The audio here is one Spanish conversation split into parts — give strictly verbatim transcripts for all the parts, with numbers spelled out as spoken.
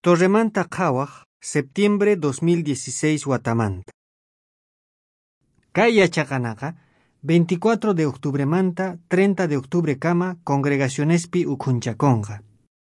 Torremanta qhawaq, septiembre dos mil dieciséis watamanta. Kay yachaqanaqa, veinticuatro de octubre manta, treinta de octubre kama, congregacionespi ukhunchakonqa.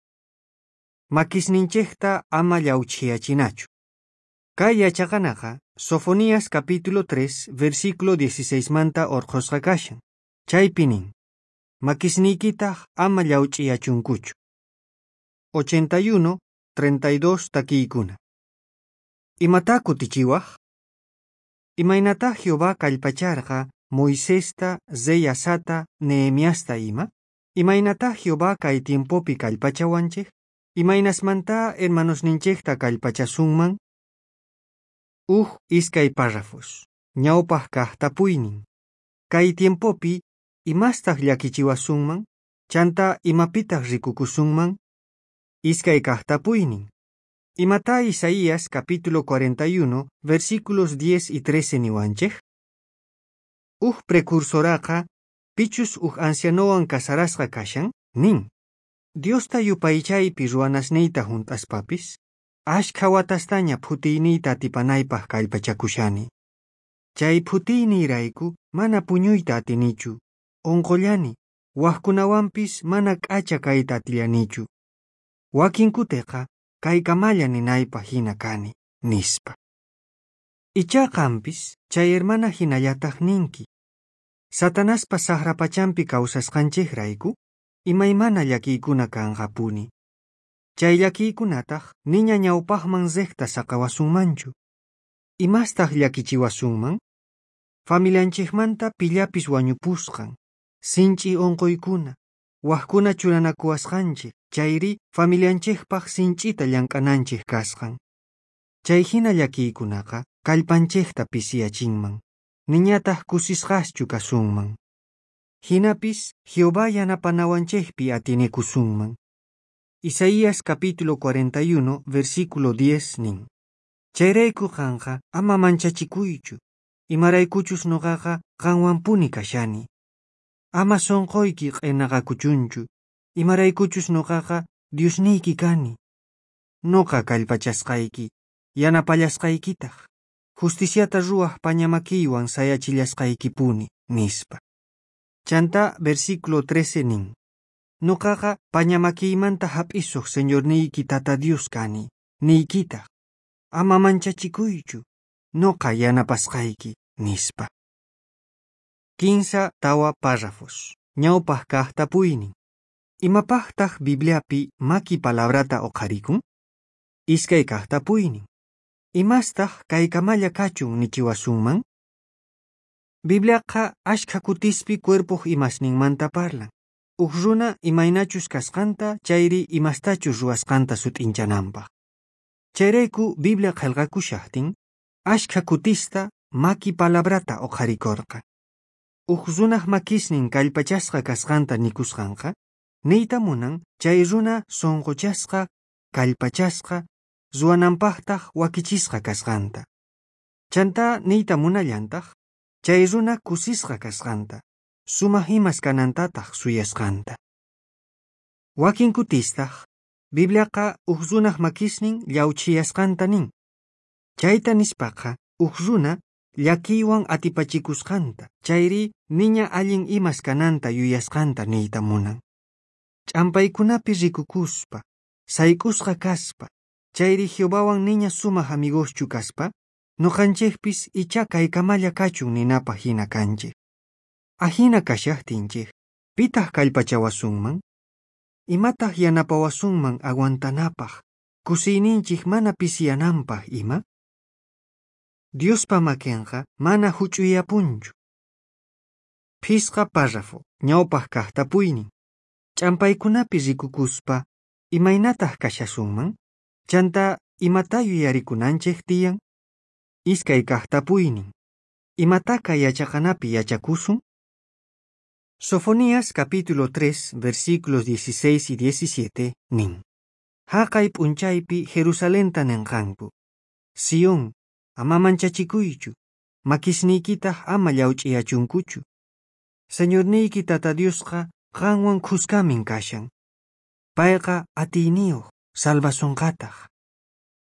Makisninchekta ama llawchiyachinachu. Kay yachaqanaqa, Sofonías capítulo tres, versículo dieciséis manta orqosqa kashan. Chaypi nin, makisniykitaq ama llawchiyachunkuchu. ochenta y uno, treinta y dos takiykuna. Imata kutichiwaq? Imaynata Jehová kallpacharqa Moisesta, Zeyasata, Nehemiasta ima? Imaynata Jehová kay tiempopi kallpachawanchik? Imaynasmanta hermanosninchikta kallpachasunman? Uj iskay párrafos. Ñawpaq kaq tapuynin. Kay tiempopi imastaq llakichiwasunman? Chanta imapitaq rikukusunman? Iskay kaq tapuynin. Imata Isaías capítulo cuarenta y uno, versículos diez y trece niwanchej? Uj precursoraqa, pichus uj ancianowan casarasqa kashan, nin. Diosta yupaychaypi ruwanasniyta juntaspapis, ashkha watastaña phutiyniyta atipanaypaq kallpachakushani. Chay phutiynirayku mana puñuyta atinichu, onqollani, waqkunawanpis mana k'acha kayta atillanichu. Wakin kutiqa, kaykamalla ninaypa hina kani, nispa. Ichaqanpis, chay hermana hinallataq ninki. Satanaspa sahrapachampi kawsasqanchikrayku, imaymana llakiykuna kanqapuni. Chay llakiykunataq niña ñawpaqman zekta saqawasunmanchu. Imastaq llakichiwasunman? Familianchikmanta pillapis wañupusqan, sinchi onqoykuna, waqkuna churanakuwasqanchik, chayri familianchikpaq sinchita llank'ananchik kasqan. Chay hina llakiykunaqa kallpanchikta pisiyachinman, niñataq kusisqaschu kasunman. Hinapis Jehová yanapanawanchikpi atinikusunman. Isaías capítulo cuarenta y uno, versículo diez nin. Chayrayku qanqa ama manchachikuychu, imaraykuchus noqaqa qanwanpuni kashani. Ama sonqoyki q'inaqakuchunchu, imaraykuchus noqaqa Diosniyki kani. Noqa kallpachasqayki, yanapallasqaykitaq, justiciata ruwaq pañamakiywan sayachillasqaykipuni, nispa. Chanta versículo trece nin. Noqaqa pañamakiymanta hap'isuq Señorniyki Tata Dios kani, niykitaq. Ama manchachikuychu, noqa yanapasqayki, nispa. Quinza tawa párrafos. Ñawpaq kaq tapuynin. Imapaqtaq Bibliapi maki palabrata oqarikun? Iskay kaq tapuynin. Imastaq kaykamalla kachun nichiwasunman? Bibliaqa ashka kutispi cuerpoq imasninmanta parlan. Uj runa imaynachus kasqanta chayri imastachus ruwasqanta sut'inchananpaq. Chayrayku Biblia qillqakushaqtin, ashka kutista maki palabrata oqarikorqa. Uj runaq makisnin kallpachasqa kasqanta nikusqanqa, niyta munan chay runa sonqochasqa, kallpachasqa, ruwananpaqtaq wakichisqa kasqanta. Chanta niyta munallantaq, chay runa kusisqa kasqanta, sumaq imas kanantataq suyasqanta. Wakin kutistaq, Bibliaqa uj runaq makisnin llawchiyasqanta nin. Chayta nispaqa, uj runa llakiywan atipachikusqanta, chayri niña allin imas kananta yuyasqanta niyta munan. Ch'ampaykunapi rikukuspa, saykusqa kaspa, chayri Jehovawan niña sumaq amigoschu kaspa, noqanchikpis icha kaykamalla kachun ninapa hina kanchik. Ahina kashaqtinchik, pitaq kallpachawasunman? Imataq yanapawasunman aguantanapaq, kusiyninchik mana pisiyananpaq ima? Diospa makinqa mana huch'uyapunchu. Phisqa párrafo, ñawpaq kaq tapuynin. Ch'ampaykunapi rikukuspa, imaynataq kashasunman? Chanta imata yuyarikunanchik tiyan? Iskay kaq tapuynin. Imataqa yachaqanapi yachakusun? Sofonías capítulo tres, versículos dieciséis y diecisiete, nin. Haqay p'unchaypi Jerusalenta nenqanku. Sion, ama manchachikuychu, makisniykitaq ama llawch'iyachunkuchu. Señorniyki Tata Diosqa qanwan khuskamin kashan. Payqa atiyniyuq, salvasunqataq.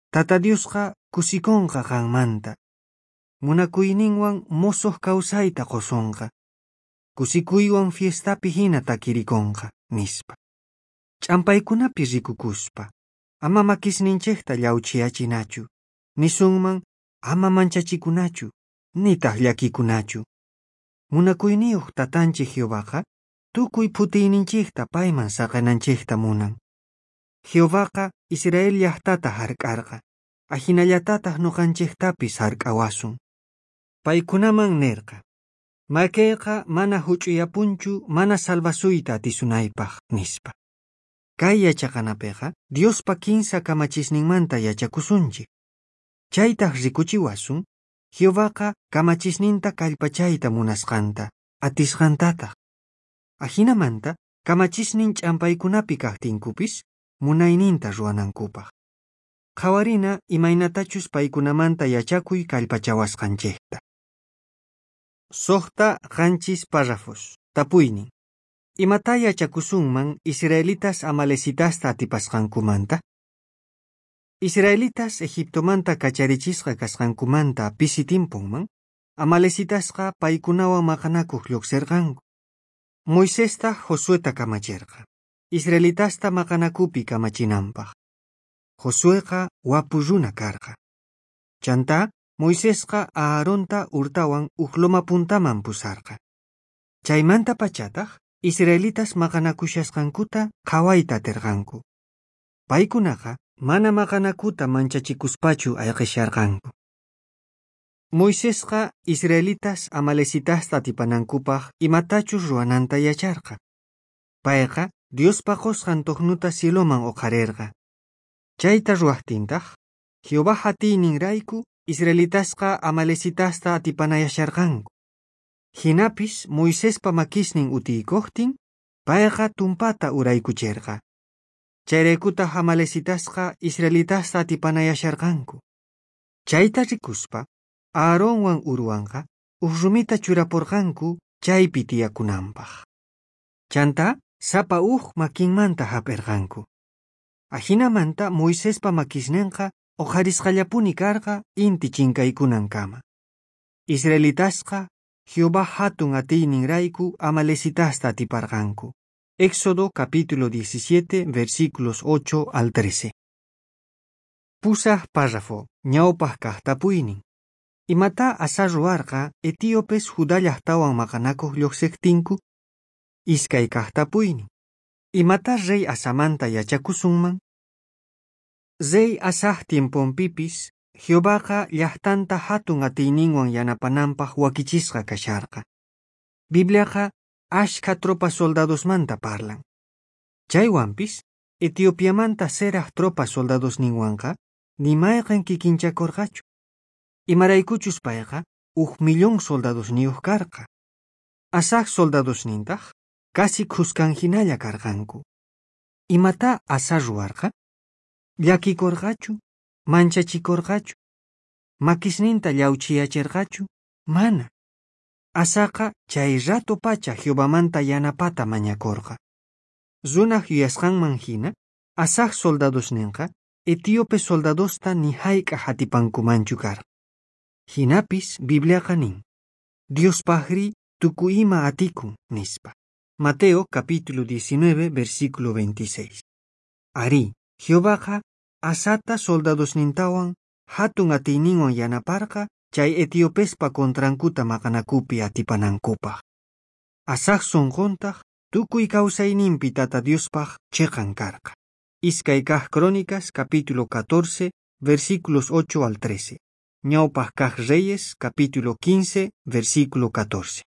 Tata Diosqa kusikonqa kanmanta. Munakuyninwan mosoq kawsayta qosunqa. Kusikuywan fiestapi hina takirikonqa nispa. Ch'ampaykunapi rikukuspa. Ama makisninchikta llawchiyachinachu. Nisunman ama manchachikunachu. Nitaq llakikunachu. Munakuyniyuq tatanchik Jehovaqa tukuy putiyninchikta payman saqananchikta munan. Jehovaqa Israel llaqtata hark'arqa. Ahinallatataq nuqanchiktapis hark'awasun. Paykunaman nirqa. Makayqa mana huch'uyapunchu mana salvasuyta atisunaypaq nispa. Kay yachaqanapiqa Diospa kinsa kamachisninmanta yachakusunchik. Chaytaq rikuchiwasun Jehovaqa kamachisninta kallpachayta munasqanta, atisqantataq. Ahinamanta kamachisnin ch'ampaykunapi kaqtinkupis munayninta ruwanankupaq. Qawarina imaynatachus paykunamanta yachakuy kallpachawasqanchikta. Soqta qanchis párrafos. Tapuynin. Imata yachakusunman Israelitas Amalesitasta atipasqankumanta? Israelitas Egiptomanta kacharichisqa kasqankumanta pisi timpunman, Amalesitasqa paykunawan maqanakuq lluqsirqanku. Moisesta Josueta kamachirqa. Israelitasta maqanakupi kamachinanpaq. Josueqa wapu runa karqa. Chanta Moisesqa Aaronta urtawan uqloma puntaman pusarqa. Chaymanta pachataq Israelitas maqanakushasqankuta qhawayta tirqanku. Paykunaqa mana maqanakuta manchachikuspachu ayqisharqanku. Moisesqa Israelitas Amalesitasta atipanankupaq imatachus ruwananta yacharqa. Payqa Diospa qosqan tuqnuta Siloman uqarirqa. Chayta ruwaqtintaq Jehová hatiyninrayku Israelitasqa Amalesitasta atipanayasharqanku. Hinapis Moisespa makisnin utiykuqtin payqa tumpata uraykuchirqa. Chayraykutaq Amalesitasqa Israelitasta atipanayasharqanku. Chayta rikuspa Aaronwan urwanqa uqrumita churapurqanku chaypi tiyakunanpaq. Chanta sapa uq makinmanta hap'irqanku. Ahinamanta Moisespa makisninqa uqarisqallapuni karqa inti chinkaykunankama. Israelitasqa Jehová hatun atiyninrayku Amalesitasta atiparqanku. Éxodo capítulo diecisiete versículos ocho al trece. Pusaq párrafo ñawpaq kaq tapuynin. Imata asa ruwarqa etíopes Judá llaqtawan maqanakuq lluqsiqtinku? Iskay kaq tapuynin. Imata rey Asamanta yachakusunman? Rey Asaj tiemponpipis Jehovaqa llaqtanta hatun atiyninwan yanapananpaq wakichisqa kasharqa. Bibliaqa ashka tropa soldadosmanta parlan. Chaywanpis Etiopiamanta seraq tropa soldadosninwanqa nimayqan kikinchakurqachu. Imaraykuchus payqa uq millón soldadosniyuq karqa. Asaj soldadosnintaq kasi qusqanhinalla karqanku. Imata asa ruwarqa? Llakikurqachu? Manchachikurqachu? Makisninta llawchiyachirqachu? Mana. Asaqa chay rato pacha Jehovamanta yanapata mañakurqa. Runaq yuyasqanman hina, Asaj soldadosninqa Etíope soldadosta ni hayqa hatipankumanchu karqa. Hinapis Bibliaqa nin. Diospaqri tukuyma atikun nispa. Mateo capítulo diecinueve versículo veintiséis. Ari, Jehovaqa Asata soldadosnintawan hatun atiyninwan yanaparqa chay Etiopespa kontrankuta maqanakupi atipanankupaq. Asaj sonqontaq tukuy kawsayninpi tata Diospaq chiqan karqa. Iskay kaq Crónicas capítulo catorce versículos ocho al trece. Ñawpaq kaq Reyes capítulo quince versículo catorce.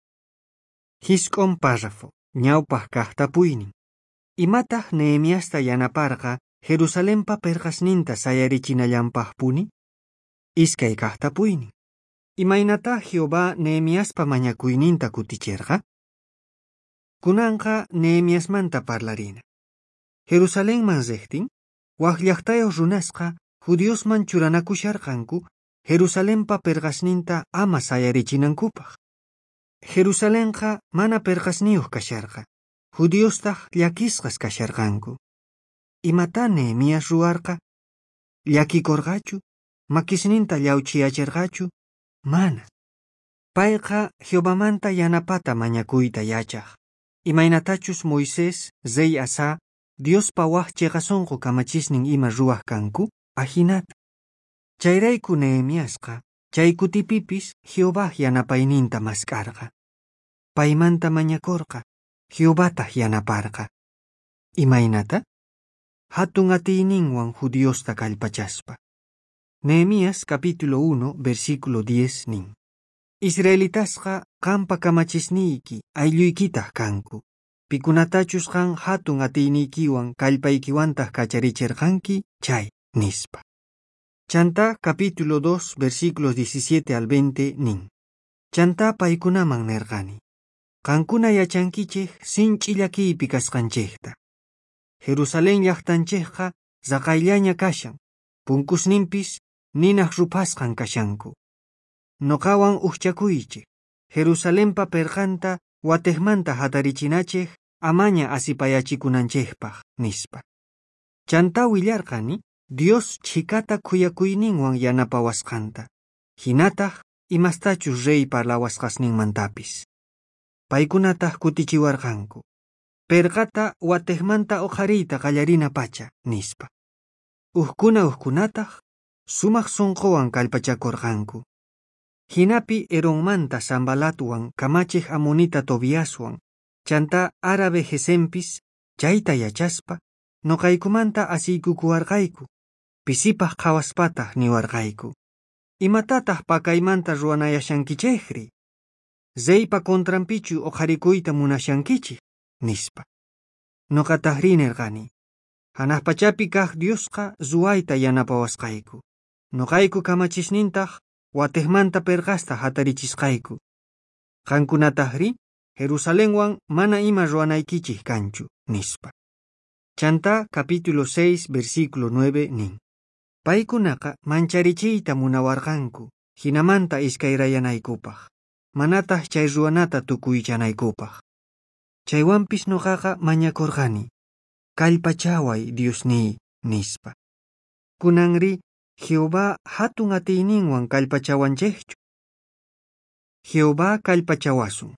Hisk'on párrafo ñawpaq kaq tapuynin. Imataq Nehemiasta yanaparqa Jerusalempa perqasninta sayarichinallanpaqpuni? Iskay kaq tapuynin. Imaynataq Jehová Nehemiaspa mañakuyninta kutichirqa? Kunanqa Nehemiasmanta parlarina. Jerusalemman riqtin, waq llaqtayuq runasqa Judiosman churanakusharqanku Jerusalempa perqasninta ama sayarichinankupaq. Jerusalemqa mana perqasniyuq kasharqa. Judiostaq llakisqas kasharqanku. Imata Nehemias ruwarqa? llakikorqachu, makisninta llawchiyachirqachu, mana. Payqa Jehovamanta yanapata mañakuyta yachaq. Imaynatachus Moisés, zey asa, Diospa waq chiqasunqu kamachisnin ima ruwaq kanku, ajinata. Chayrayku Nehemiasqa, chay kutipipis Jehová yanapayninta maskarqa. Paymanta mañakorqa, Jehovataq yanaparqa. Imaynata? Hatun atiyninwan judiosta kallpachaspa. Nehemías capítulo uno, versículo diez nin. Israelitasqa qampa kamachisniyki aylluykitaq kanku. Pikunatachus qan hatun atiynikiwan kallpaykiwantaq kacharichirqanki chay nispa. Chanta capítulo dos, versículos diecisiete al veinte nin. Chanta paykunaman nerqani. Qankuna yachankichik sinch'illakiypi kasqanchikta. Jerusalén llaqtanchikqa zaqayllaña kashan, punkusninpis ninaq rupasqan kashanku. Noqawan uqchakuychik, Jerusalénpa perqanta watejmanta hatarichinachik amaña asipayachikunanchikpaq nispa. Chanta willarqani Dios chikata kuyakuyninwan yanapawasqanta, hinataq imastachus rey parlawasqasninmantapis. Paykunataq kutichiwarqanku. Perqata watejmanta uqariyta qallarina pacha nispa. Uhkuna uhkunataq sumaq sunquwan kallpachakurqanku. Hinapi Eronmanta Sambalatuwan kamachik Amonita Tobiaswan, chanta árabe Gesempis, chayta yachaspa, noqaykumanta asiykukuwarqayku, pisipaq qawaspataq niwarqayku. Imatataq pakaymanta ruwanayashankichikri, zeypa kontrampichu uqarikuyta munashankichik, nispa. Noqataq rinirqani, hanaq pachapi kaq Diosqa zuwayta yanapawasqayku. Noqayku kamachisnintaq watejmanta perqasta hatarichisqayku. Qankunataq ri, Jerusalénwan mana ima ruwanaykichik kanchu, nispa. Chanta capítulo seis, versículo nueve nin. Paykunaqa mancharichiyta munawarqanku, hinamanta iskayrayanaykupaq. Manataq chay ruwanata tukuychanaykupaq. Chaywanpis noqaqa mañakurqani. Kallpachaway Diosniy, nispa. Kunanri Jehová hatun atiyninwan kallpachawanchikchu. Jehová kallpachawasun.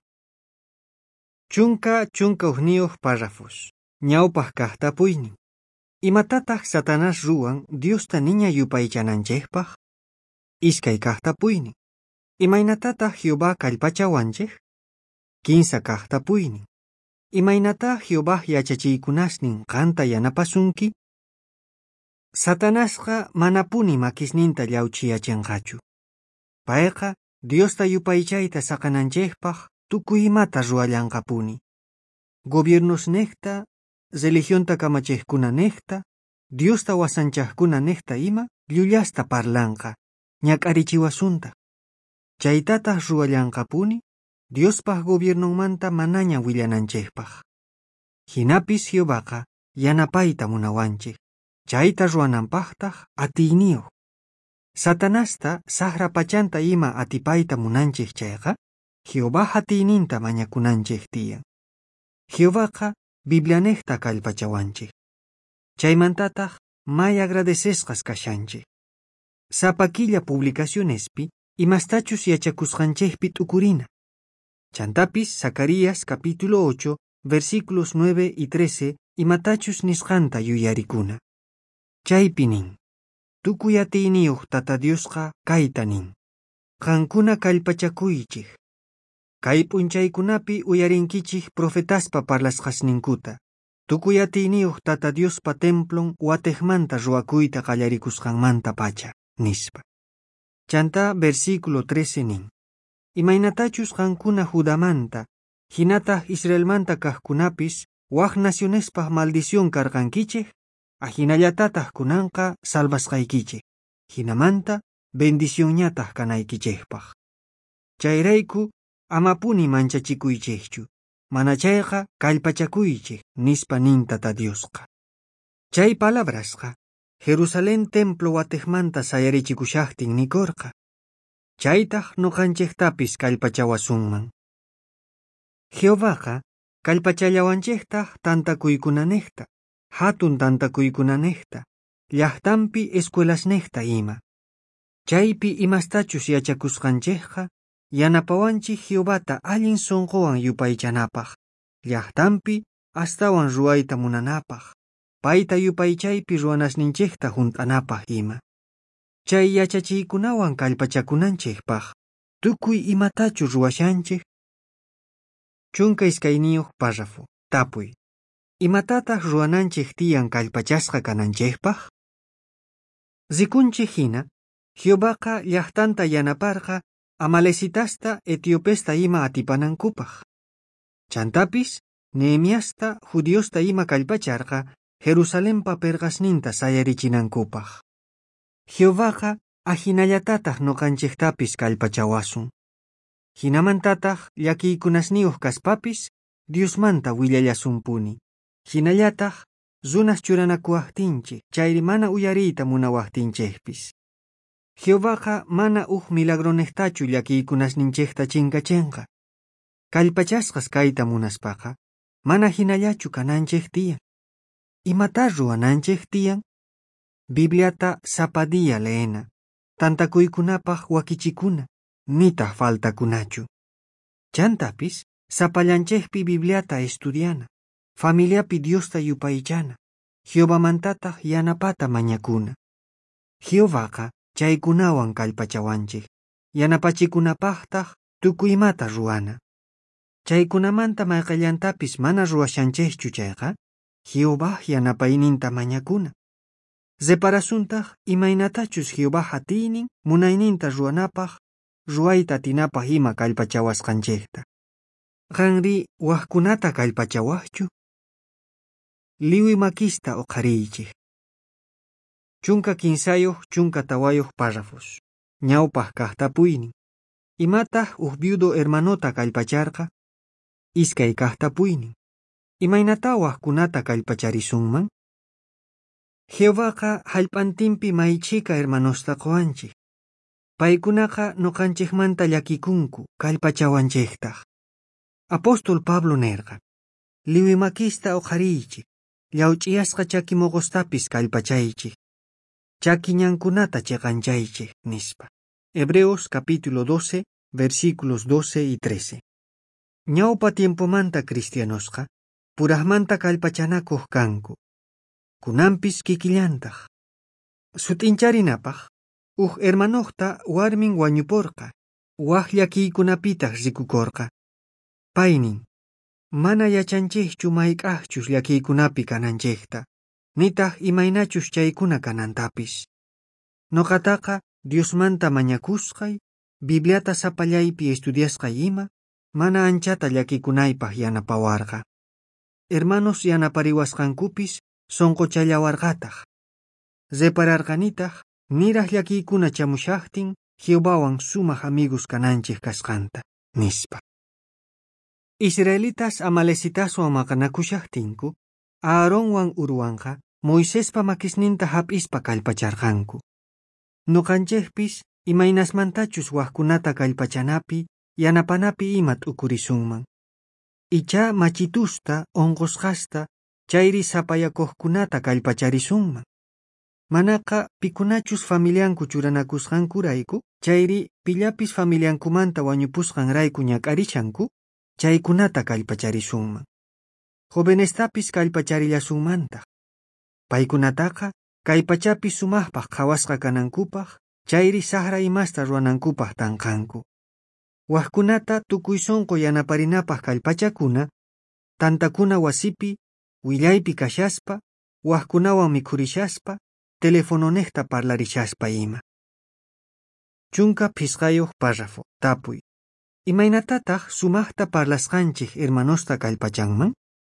Chunka chunka uhniyuq párrafos. Ñawpaq kaq tapuynin. Imatataq Satanás ruwan Diosta niña yupaychananchikpaq? Iskay kaq tapuynin. Imaynatataq Jehová kallpachawanchik? Kinsa kaq tapuynin. Imaynataq Jehová yachachiykunasnin qanta yanapasunki? Satanasqa manapuni makisninta llawchiyachinqachu. Payqa Diosta yupaychayta saqananchikpaq tukuy imata ruwallanqapuni. Gobiernos nekta, religionta kamachikuna nekta, Diosta wasanchaqkuna nekta ima llullasta parlanqa, ñak'arichiwasunta. Chaytataq ruwallanqapuni Diospaq gobiernomanta manaña willananchikpaq. Hinapis Jehovaqa yanapayta munawanchik. Chayta ruwananpaqtaq atiyniyuq. Satanasta saqra pachanta ima atipayta munanchik chayqa, Jehová atiyninta mañakunanchik tiyan. Jehovaqa Biblianekta kallpachawanchik. Chaymantataq may agradecesqas kashanchik. Sapakilla publicacionespi imastachus yachakusqanchikpi tukurina. Chantapis Zacarías capítulo ocho, versículos nueve y trece imatachus nisqanta yuyarikuna. Chaypi nin. Tukuy atiyniyuq tata Diosqa kayta nin. Qankuna kallpachakuychik. Kay p'unchaykunapi uyarinkichik profetaspa parlasqasninkuta. Tukuy atiyniyuq tata Diospa templon watejmanta ruwakuyta qallarikusqanmanta pacha, nispa. Chanta versículo trece nin. Imaynatachus qankuna Judamanta, hinataq Israelmanta kaqkunapis waq nacionespaq maldición karqankichik, ajinallatataq kunanqa salvasqaykichik, hinamanta bendicionñataq kanaykichikpaq. Chayrayku amapuni manchachikuychikchu, mana chayqa kallpachakuychik nispa nin tata Diosqa. Chay palabrasqa Jerusalén templo watejmanta sayarichikushaqtin nikorqa. Chaytaq noqanchiktapis kallpachawasunman. Jehovaqa kallpachallawanchiktaq tantakuykunanekta, hatun tantakuykunanekta, llaqtanpi escuelasnejta ima. Chaypi imastachus yachakusqanchikqa yanapawanchik Jehovata allin sonqowan yupaychanapaq, llaqtanpi astawan ruwayta munanapaq, payta yupaychaypi ruwanasninchikta hunt'anapaq ima. Chay yachachiykunawan kallpachakunanchikpaq tukuy imatachu ruwashanchik. Chunka iskayniyuq párrafo. Tapuy. Imatataq ruwananchik tiyan kallpachasqa kananchikpaq? Zikunchik hina, Jehovaqa llaqtanta yanaparqa Amalesitasta Etiopesta ima atipanankupaq. Chantapis Nehemiasta Judiosta ima kallpacharqa Jerusalempa perqasninta sayarichinankupak. Jehovaqa ajinallatataq noqanchiktapis kallpachawasun. Hinamantataq llakiykunasniyuq kaspapis Diosmanta willallasunpuni. Hinallataq zunas churanakuwaqtinchik chayri mana uyariyta munawaqtinchikpis. Jehovaqa mana uq milagronejtachu llakiykunasninchikta chinkachinqa. Kallpachasqas kayta munaspaqa mana hinallachu kananchik tiyan. Imata ruwananchik tiyan? Bibliata sapadiya leena, tantakuykunapaq wakichikuna, nitaq faltakunachu. Chantapis sapallanchikpi Bibliata estudiana, familiapi Diosta yupaychana, Jehovamantataq yanapata mañakuna. Jehovaqa chaykunawan kallpachawanchik, yanapachikunapaqtaq tukuymata ruwana. Chaykunamanta mayqallantapis mana ruwashanchikchu chayqa, Jehová yanapayninta mañakuna. Zeparasuntaq imaynatachus Jehová hatiynin munayninta ruwanapaq, ruwayta atinapaq ima kallpachawasqanchikta. Qanri waqkunata kallpachawaqchu? Liwi makista uqariychik. Chunka kinsayuq chunka tawayuq párrafos. Ñawpaq kaq tapuynin. Imataq uq viudo hermanota kallpacharqa? Iskay kaq tapuynin. Imaynata waqkunata kallpacharisunman? Jehovaqa hallp'antinpi maychika hermanosta quwanchik. Paykunaqa noqanchikmanta llakikunku kallpachawanchiktaq. Apóstol Pablo nerqa. Liwi makista uqariychik, llawch'iyasqa chaki moqostapis kallpachaychik. Chaki ñankunata chiqanchaychik nispa. Hebreos capítulo doce, versículos doce y trece. Ñawpa tiempomanta cristianosqa, puraqmanta kallpachanakuq kanku. Kunampis kikillantaq. Sutincharinapaq, uq hermanoqta warmin wañuporqa, waq llakiykunapitaq rikukorqa. Paynin, mana yachanchikchu mayk'aqchus llakiykunapi kananchikta, nitaq imaynachus chaykuna kanantapis. Noqataqa Diosmanta mañakusqay, Bibliata sapallaypi estudiasqay ima, mana anchata llakikunaypaq yanapawarqa. Hermanos yanapariwasqankupis sonqochallawarqataq. Zepararqanitaq niraq llakiykuna chamushaqtin Jehovawan sumaq amigos kananchik kasqanta, nispa. Israelitas Amalecitaswan maqanakushaqtinku, Aaronwan Urwanqa Moisespa makisninta hap'ispa kallpacharqanku. Nuqanchikpis imaynasmantachus waqkunata kallpachanapi, yanapanapi ima t'ukurisunman. Icha machitusta, onqusqasta, chayri sapayakuqkunata kallpacharisunman. Manaqa pikunachus familianku churanakusqankurayku, chayri pillapis familiankumanta wañupusqanrayku ñak'arishanku, chaykunata kallpacharisunman. Jovenestapis kallpacharillasunmantaq. Paykunataqa kay pachapi sumaqpaq qhawasqa kanankupaq, chayri saqra imasta ruwanankupaq tanqanku. Waqkunata tukuy sonqo yanaparinapaq kallpachakuna, tantakuna wasipi, willaypi kashaspa, waqkunawan mikhurishaspa, telefononejta parlarishaspa ima. Chunka phisqayuq párrafo. Tapuy. Imaynatataq sumaqta parlasqanchik hermanosta kallpachanman?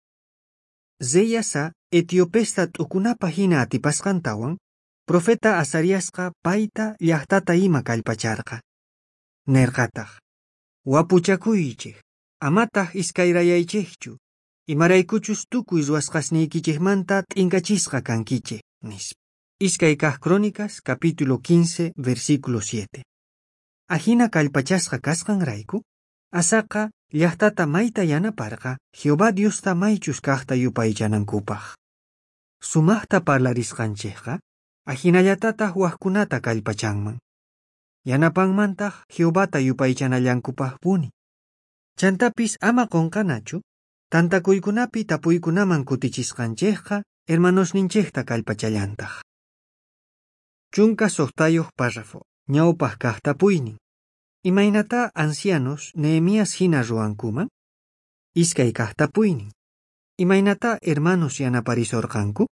Zeyasa Etiopesta t'ukunapa hina atipasqantawan, profeta Azariasqa payta llaqtata ima kallpacharqa. Nerqataq. Wapuchakuychik, amataq iskayrayaychikchu, imaraykuchus tukuy ruwasqasniykichikmanta t'ingachisqa kankichik, nispa. Iskay kaq Crónicas, capítulo quince, versículo siete. Ajina kallpachasqa kasqanrayku, asaqa llaqtata mayta yanaparqa, Jehová Diosta maychus kaqta yupaychanankupaq. Sumaqta parlarisqanchikqa, Ajinallatataq waqkunata kallpachanman. Yanapanmantaq Jehovata yupaychanallankupaq puni. Chantapis ama qonqanachu, tantakuykunapi tapuykunaman kutichisqanchikqa hermanosninchikta kallpachallantaq. Chunka suqtayuq párrafo, ñawpaq kaq tapuynin. Imaynata ancianos Nehemías hina ruwankuman? Iskay kaq tapuynin. Imaynata hermanos yanaparisorqanku?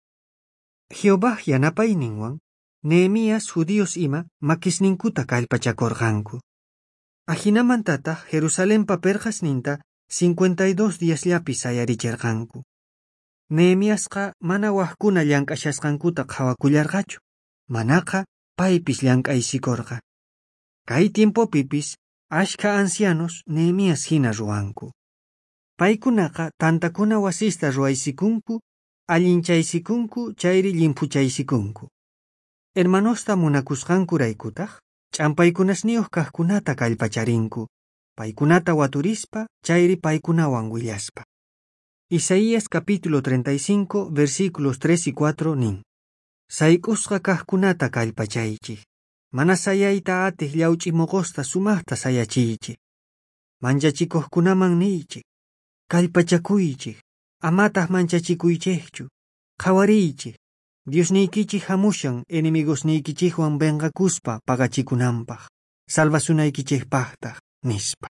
Jehová yanapayninwan Nehemías judíos ima makisninkuta kallpachakurqanku. Ajinamantataq Jerusalempa perqasninta cincuenta y dos díasllapi sayarichirqanku. Nehemíasqa mana waqkuna llank'ashasqankuta qhawakullarqachu. Manaqa paypis llank'aysikurqa. Kay tiempopipis ashka ancianos Nehemías hina ruwanku. Paykunaqa tantakuna wasista ruwaysikunku, allinchaysikunku, chayri llimpuchaysikunku. Hermanosta munakusqankuraykutaq ch'ampaykunasniyuq kaqkunata kallpacharinku, paykunata waturispa, chayri paykunawan willaspa. Isaías capítulo treinta y cinco versículos tres y cuatro nin. Sayk'usqa kaqkunata kallpachaychik, mana sayayta atiq llawch'imuqusta sumaqta sayachiychik. Manchachikuqkunaman niychik, kallpachakuychik, amataq manchachikuychikchu, qhawariychik, Diosniykichik hamushan enemigosniykichikwan venqakuspa pagachikunanpaq, salvasunaykichikpaqtaq nispa.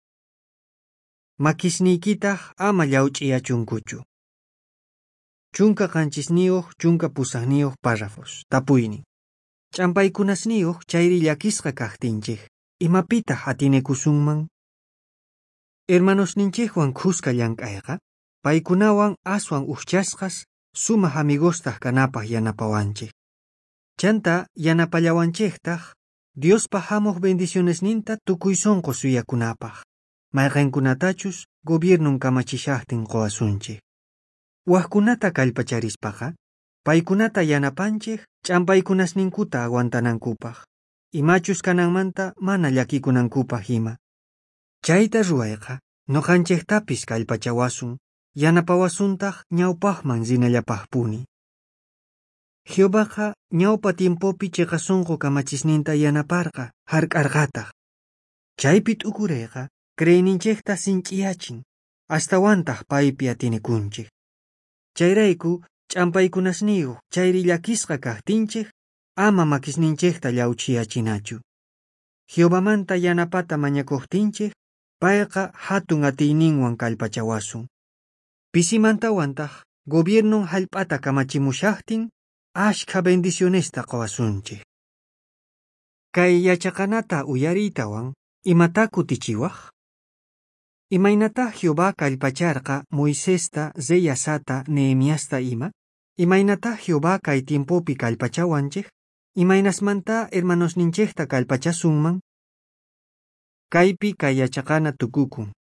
Makisniykitaq ama llawch'iyachunkuchu. Chunka qanchisniyuq, chunka pusaqniyuq párrafos, tapuynin. Ch'ampaykunasniyuq chayri llakisqa kaqtinchik, imapitaq atinikusunman? Hermanosninchikwan khusqa llank'ayqa, paykunawan aswan uqchasqas, sumaq amigostaq kanapaq yanapawanchik. Chanta yanapallawanchiktaq, Diospa hamuq bendicionesninta tukuy sunqu suyakunapaq. Mayqinkunatachus gobiernon kamachishaqtin quwasunchik. Waqkunata kallpacharispaqa, paykunata yanapanchik ch'ampaykunasninkuta aguantanankupaq. Imachus kananmanta mana llakikunankupaq ima. Chayta ruwayqa, noqanchiktapis kallpachawasun, yanapawasuntaq ñawpaqman zinallapaqpuni. Jehovaqa ñawpa tiempopi chiqasunqu kamachisninta yanaparqa hark'arqataq. Chaypi t'ukurayqa creyninchikta sinch'iyachin, astawantaq paypi atinikunchik. Chayrayku ch'ampaykunasniyuq chayri llakisqa kaqtinchik, ama makisninchikta llawchiyachinachu. Jehovamanta yanapata mañakuqtinchik, payqa hatun atiyninwan kallpachawasun. Pisimantawantaq gobiernon hallp'ata kamachimushaqtin, ashka bendicionesta qawasunchik. Kay yachaqanata uyariytawan, imata kutichiwaq? Imaynata Jehová kallpacharqa Moisesta, Zeyasata, Nehemíasta ima? Imaynata Jehová kay tiempopi kallpachawanchik? Imaynasmanta hermanosninchikta kallpachasunman? Kaypi kay yachaqana tukukun.